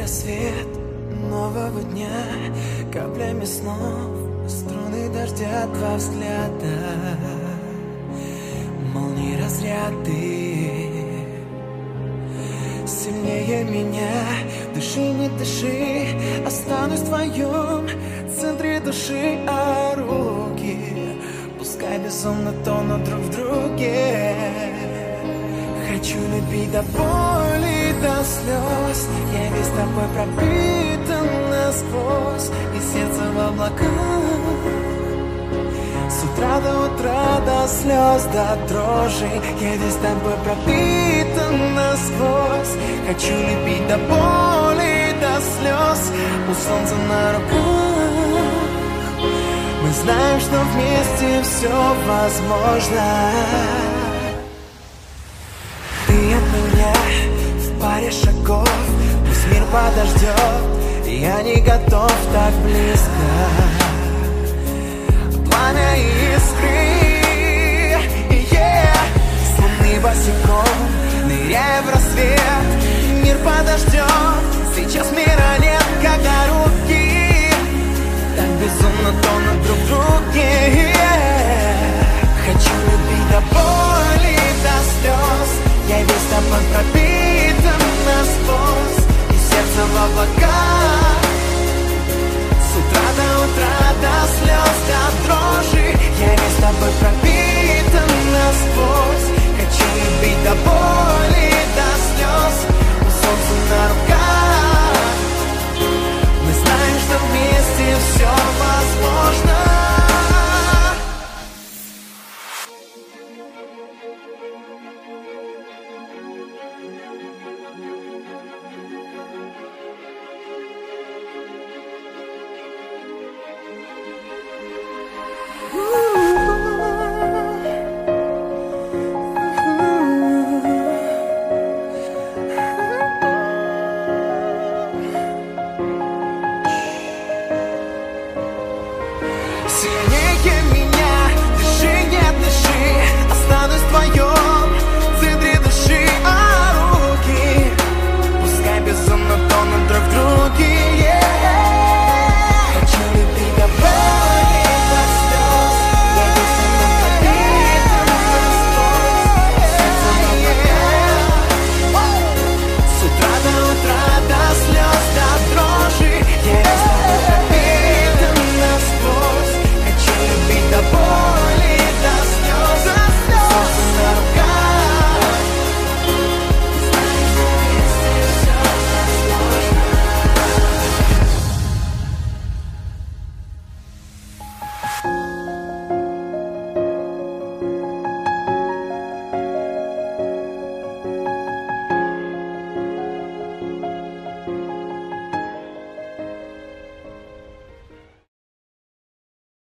рассвет нового дня, каплями снов, струны дождя, два взгляда, молнии разряды. Сильнее меня, дыши, не дыши, останусь в твоем центре души, а руки пускай безумно тонут друг в друге. Хочу любить до боли, до слез, я весь тобой пропитан насквозь, и сердце в облаках. С утра до утра, до слез, до дрожи, я весь тобой пропитан насквозь. Хочу любить до боли, до слез, у солнца на руках. Мы знаем, что вместе все возможно. Ты от меня в паре шагов, пусть мир подождет, я не готов так близко. Пламя искры, с луны босиком, ныряя в рассвет, мир подождет, сейчас мира нет, когда руки так безумно тонут друг в друге.